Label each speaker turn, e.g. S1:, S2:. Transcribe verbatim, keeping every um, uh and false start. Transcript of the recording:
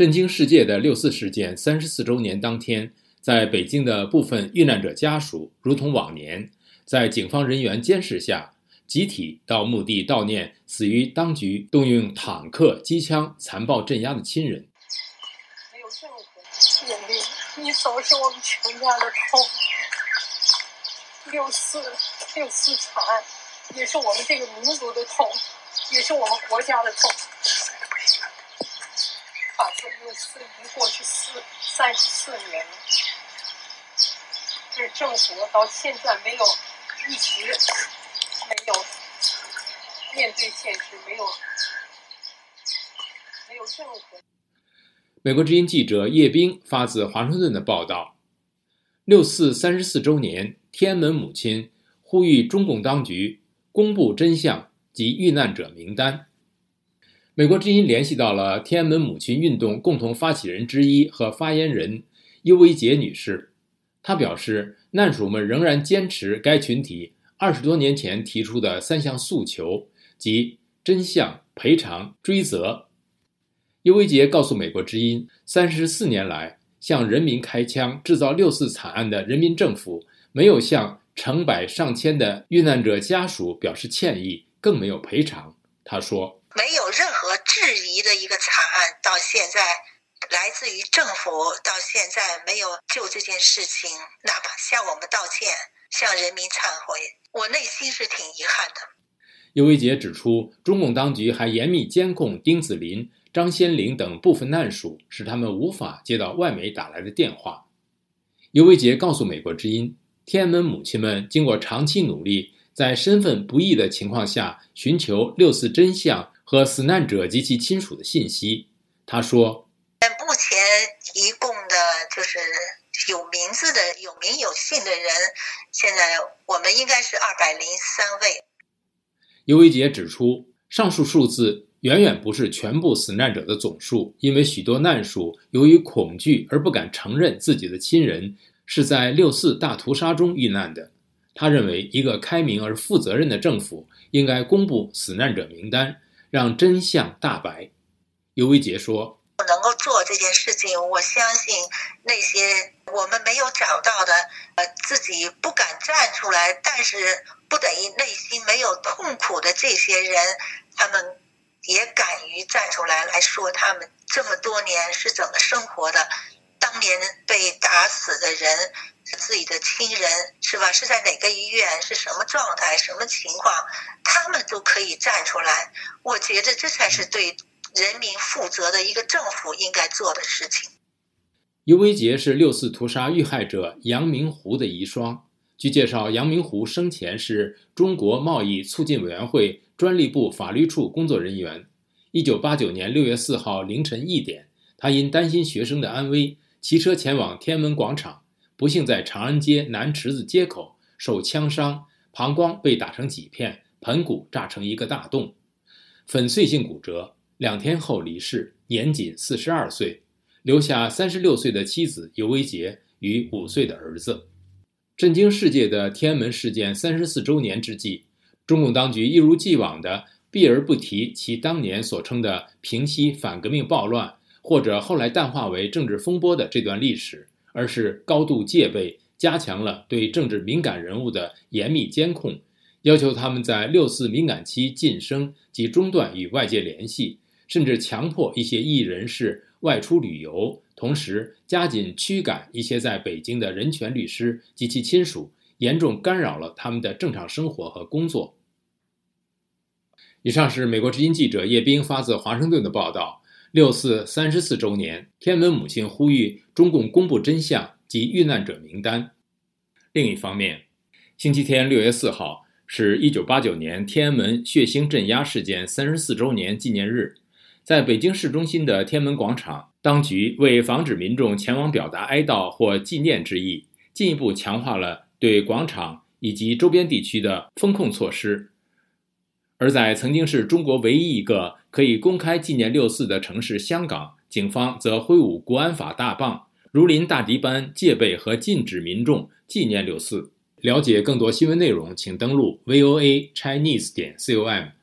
S1: 震惊世界的六四事件三十四周年当天，在北京的部分遇难者家属如同往年，在警方人员监视下，集体到墓地悼念死于当局动用坦克、机枪残暴镇压的亲人。
S2: 没有任何眼泪，你走是我们全家的痛。六四六四惨案也是我们这个民族的痛，也是我们国家的痛。啊，这六四已经过去四三十四年了，这政府到现在没有一直没有面对现实，没有没有任何。
S1: 美国之音记者叶冰发自华盛顿的报道：六四三十四周年，天安门母亲呼吁中共当局公布真相及遇难者名单。美国之音联系到了天安门母亲运动共同发起人之一和发言人尤维洁女士，她表示，难属们仍然坚持该群体二十多年前提出的三项诉求，即真相、赔偿、追责。尤维洁告诉美国之音，三十四年来向人民开枪制造六四惨案的人民政府没有向成百上千的遇难者家属表示歉意，更没有赔偿。他说，
S3: 没有任何质疑的一个惨案，到现在来自于政府，到现在没有就这件事情哪怕向我们道歉，向人民忏悔，我内心是挺遗憾的。
S1: 尤维洁指出，中共当局还严密监控丁子霖、张先林等部分难属，使他们无法接到外媒打来的电话。尤维洁告诉美国之音，天安门母亲们经过长期努力，在身份不易的情况下寻求六四真相和死难者及其亲属的信息。他说，
S3: 目前一共的就是有名字的有名有姓的人，现在我们应该是二百零三位。
S1: 尤维洁指出，上述数字远远不是全部死难者的总数，因为许多难属由于恐惧而不敢承认自己的亲人是在六四大屠杀中遇难的。他认为，一个开明而负责任的政府应该公布死难者名单，让真相大白。尤维洁说，
S3: 能够做这件事情，我相信那些我们没有找到的，呃，自己不敢站出来，但是不等于内心没有痛苦的这些人，他们也敢于站出来来说他们这么多年是怎么生活的，当年被打死的人，自己的亲人是吧？是在哪个医院？是什么状态？什么情况？他们都可以站出来。我觉得这才是对人民负责的一个政府应该做的事情。
S1: 尤维洁是六四屠杀遇害者杨明湖的遗孀。据介绍，杨明湖生前是中国贸易促进委员会专利部法律处工作人员。一九八九年六月四号凌晨一点，他因担心学生的安危，骑车前往天安门广场，不幸在长安街南池子街口受枪伤，膀胱被打成几片，盆骨炸成一个大洞，粉碎性骨折。两天后离世，年仅四十二岁，留下三十六岁的妻子尤维洁与五岁的儿子。震惊世界的天安门事件三十四周年之际，中共当局一如既往地避而不提其当年所称的平息反革命暴乱，或者后来淡化为政治风波的这段历史，而是高度戒备，加强了对政治敏感人物的严密监控，要求他们在六四敏感期晋升及中断与外界联系，甚至强迫一些异议人士外出旅游，同时加紧驱赶一些在北京的人权律师及其亲属，严重干扰了他们的正常生活和工作。以上是美国之音记者叶冰发自华盛顿的报道。六四三十四周年，天安门母亲呼吁中共公布真相及遇难者名单。另一方面，星期天六月四号是一九八九年天安门血腥镇压事件三十四周年纪念日。在北京市中心的天安门广场，当局为防止民众前往表达哀悼或纪念之意，进一步强化了对广场以及周边地区的封控措施。而在曾经是中国唯一一个可以公开纪念六四的城市香港，警方则挥舞国安法大棒，如临大敌般戒备和禁止民众纪念六四。了解更多新闻内容，请登录 V O A Chinese 点 com。